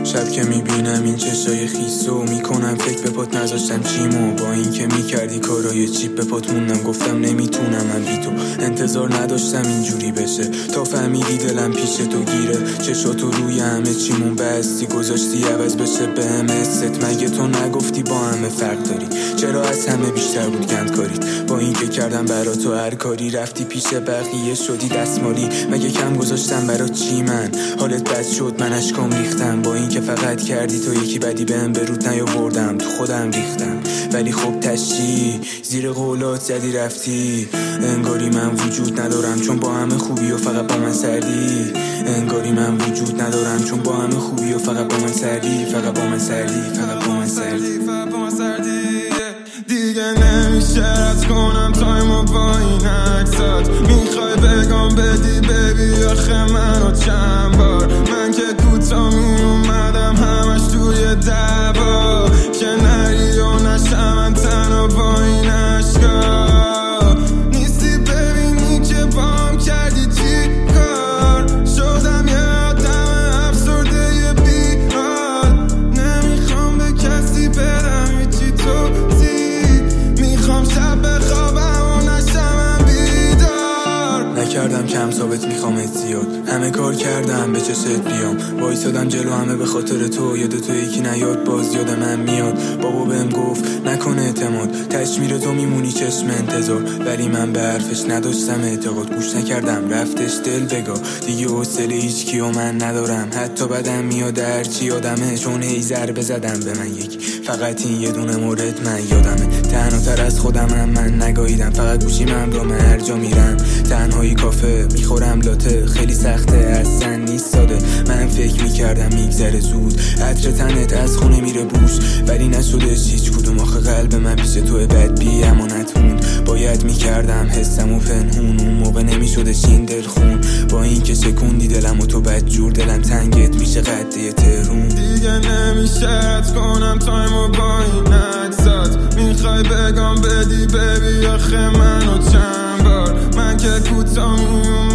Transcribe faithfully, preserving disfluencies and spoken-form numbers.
شب که میبینم این چشای خیسو میکنم فکر به پات نذاشتم چیمو، با این که میکردی کارای چیپ به پات موندم، گفتم نمیتونم من بی تو. انتظار نداشتم اینجوری بشه تا فهمیدی دلم پیش تو گیره. چشاتو روی همه چیمون بستی گذاشتی عوض بشه به همه ست. مگه تو نگفتی با همه فرق داری؟ چرا از همه بیشتر بود گند کارید؟ با این که کردم برا تو هر کاری رفتی پیش بقیه شدی دستمالی. مگه کم گذاشتم برا چی من؟ حالت بد شد من اشکام ریختم، با این که فقط کردی تو یکی بدی بهم به رود نیاوردم، تو خودم ریختم. ولی خب تشی زیر قولات زدی رفتی، انگاری من وجود ندارم چون با همه خوبی و فقط با من سردی. انگاری من وجود ندارم چون با همه خوبی و فقط با من سردی، فقط با من سردی، فقط با من سردی، فقط با من سردی. دیگه نمیشه رد کنم تایمو با این عکسات، میخوای بگم بدی ببی آخه منو چند بار من که کوتا می اومدم همش توی دعوا، که نری و نشم من تنها با این عشقا. نیستی ببینی که بام کردی چی کار، شدم یه آدم افسرده یه بی حال. نمیخوام به کسی بدم هیچی توضیح، میخوام شب بخوابم و نشم بیدار. نکردم کم ثابت میخوامت زیاد، همه کار کردم به چشت بیام، وایسادم جلو همه به خاطر تو. یاد تو یکی نیاد باز یاد من میاد. بابا بهم گفت نکنه اعتماد، تش میره تو میمونی چشم انتظار، ولی من به حرفش نداشتم اعتقاد. گوش نکردم رفتش دل بگا، دیگه حوصله هیچ کیو من ندارم. حتی بدم میاد هرچی یادمه، چون هی ضربه زدم به من یک، فقط این یه دونه مورد من یادمه. تنها تر از خودمم من نگاهیدم، فقط گوشیم همراه هر جا میرم. تنهایی کافه میخورم لاته، خیلی سخته اصلا نیست ساده. من فکر میکردم میگذره زود، عطر تنت از خونه میره بوش، ولی نشدش هیچ کدوم. آخه قلب من پیش توی بد بی امانت موند، باید میکردم حسم و پنهون، اون موقع نمیشدش این دل خون. با این که شکوندی دلم و تو بد جور، دلم تنگت میشه قده ترون. دیگه نمیشه رد کنم تایمو با این عکسات، میخوای بگم بدی ببی آخه منو چند بار من که کوتا میوم